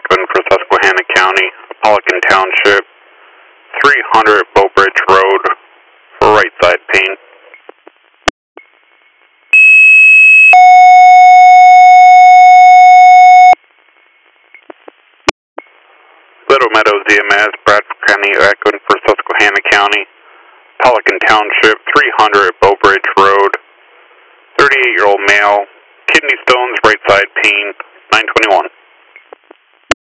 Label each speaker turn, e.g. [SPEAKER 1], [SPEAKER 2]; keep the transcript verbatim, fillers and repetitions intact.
[SPEAKER 1] Equin for Susquehanna County, Pelican Township, three hundred Bow Bridge Road for right side pain. Little Meadows E M S, Bradford County Equin for Susquehanna County, Pelican Township, three hundred Bow Bridge Road, thirty-eight year old male, kidney stones, right side pain, nine twenty-one.